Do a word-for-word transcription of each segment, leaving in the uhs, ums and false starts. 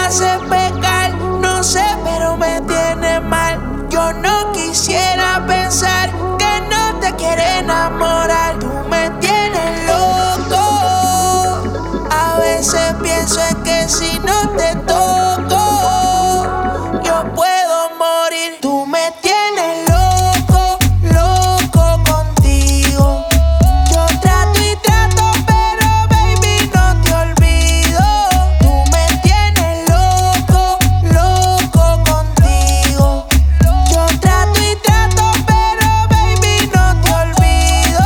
hace pecar, no sé, pero me tiene mal. Yo no quisiera pensar que no te quiere enamorar. Tú me tienes loco. A veces pienso en que si no te toco, yo puedo morir. Tú me tienes loco, loco contigo. Yo trato y trato, pero baby no te olvido. Tú me tienes loco, loco contigo. Yo trato y trato, pero baby no te olvido.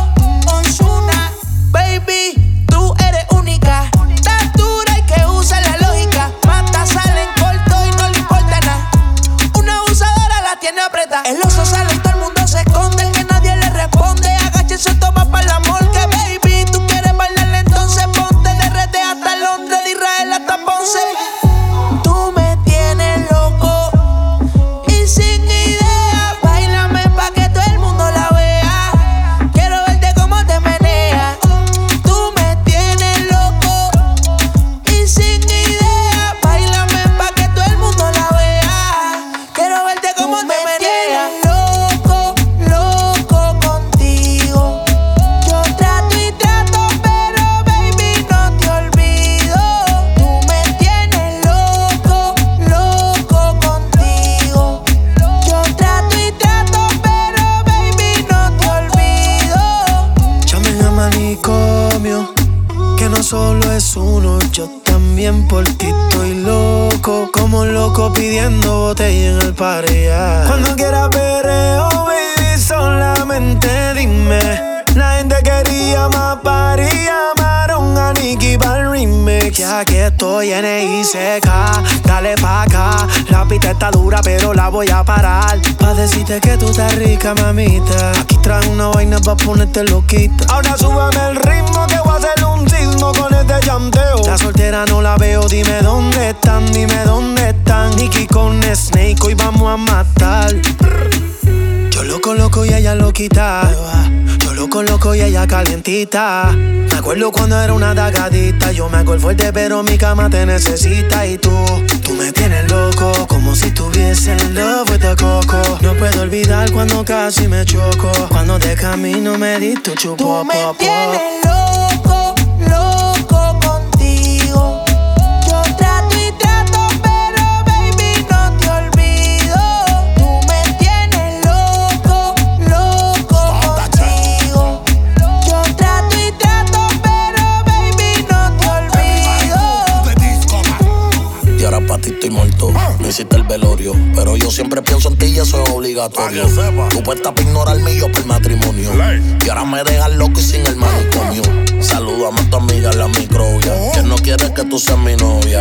Ozuna, baby, tú eres única. Estás dura y que usa la lógica. Matas salen corto y no le importa nada. Una abusadora la tiene apretada. El oso sale y todo el mundo se esconde. El que nadie le responde. Agáchese, toma para el amor. Que baby, tú quieres bailarle, entonces ponte de R D hasta Londres, de Israel hasta Ponce. Tú me tienes loco y sin idea. Báilame pa' que todo el mundo la vea. Quiero verte cómo te meneas. Tú me tienes loco y sin idea. Báilame pa' que todo el mundo la vea. Quiero verte cómo te meneas. Loco, loco contigo. Yo trato y trato, pero baby no te olvido. Tú me tienes loco, loco contigo. Yo trato y trato, pero baby no te olvido. Llamen a manicomio, que no solo es uno, yo también por ti estoy loco. Como loco pidiendo botella en el pareja. Cuando quieras perreo, baby, solamente dime. La gente quería más party, llamaron a Nicky pa'l remix. Ya que estoy en I C K, dale pa' acá. La pista está dura, pero la voy a parar. Pa' decirte que tú estás rica, mamita. Aquí traje una vaina pa' ponerte loquita. Ahora súbeme el ritmo que voy a hacer un sismo con este llanteo. La soltera no la veo, dime dónde están, dime dónde están. Nicky con Snake, hoy vamos a matar. Yo loco, loco y ella loquita. Yo loco, loco y ella calientita. Me acuerdo cuando era una dagadita. Yo me hago el fuerte, pero mi cama te necesita. Y tú, tú me tienes loco, como si tuviese en love with the coco. No puedo olvidar cuando casi me choco. Cuando de camino me di tu chupo. Tú me tienes loco, loco contigo. Yo trato y trato, pero baby no te olvido. Tú me tienes loco, loco contigo. Yo trato y trato, pero baby no te olvido. Y ahora pa' ti estoy muerto. No hiciste el velorio, pero yo siempre pienso en ti y eso es obligatorio. Tú puestas para ignorarme y yo por matrimonio. Y ahora me dejas loco y sin el manicomio. Saludame a tu amiga la microbia, que no quiere que tú seas mi novia.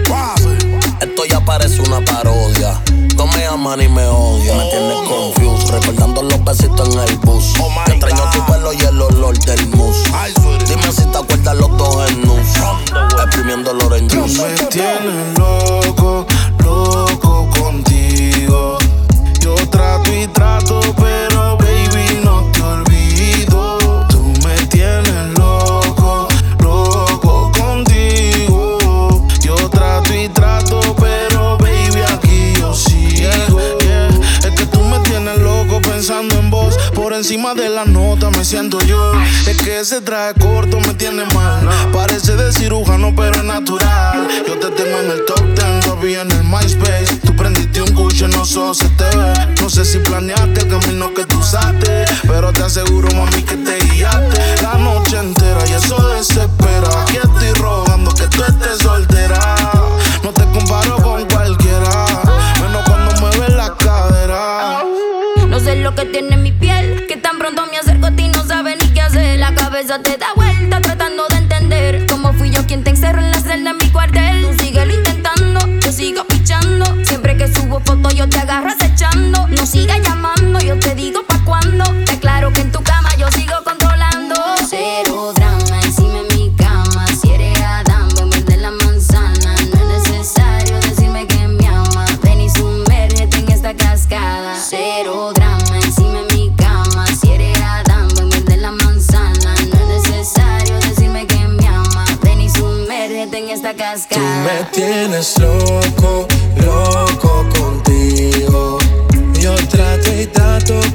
Esto ya parece una parodia. No me amas ni me odia. Me tienes confused, recordando los besitos en el bus. Te extraño tu pelo y el olor del mousse. Dime si te acuerdas los dos en nus, exprimiendo el orange Tú juice. me tienes loco, loco contigo. Yo trato y trato, pero baby no te olvido. Tú me tienes loco, loco contigo. Yo trato y trato, pero baby aquí yo sigo. Yeah, yeah. Es que tú me tienes loco pensando en vos. Por encima de la nota me siento yo. Es que ese traje corto me tiene mal. Parece de cirujano, pero es natural. Yo te tengo en el top ten, Robbie en el MySpace. Tú prendiste un cucho, no solo se te ve. No sé si planeaste el camino que tú usaste, pero te aseguro, mami, que te guiaste la noche entera y eso desespera. Aquí estoy rogando que tú estés soltera. No te comparo con cualquiera, menos cuando mueves la cadera. No sé lo que tiene mi piel, que tan pronto me acerco a ti no sabes ni qué hacer. La cabeza te da vuelta tratando de entender cómo fui yo quien te encerró en la celda en mi cuartel. Tú síguelo intentando, yo sigo pichando. Siempre que subo fotos yo te agarro acechando. No sigas llamando, yo te digo pa' cuándo. Te claro que en tu cama yo sigo controlando. Cero drama encima en mi cama. Si eres Adán, ven verde la manzana. No es necesario decirme que me amas. Ven y sumérgete en esta cascada. Cero drama encima en mi cama. Si eres Adán, ven verde la manzana. No es necesario decirme que me amas. Ven y sumérgete en en esta cascada. Tú me tienes loco, loco contigo. Yo trato y trato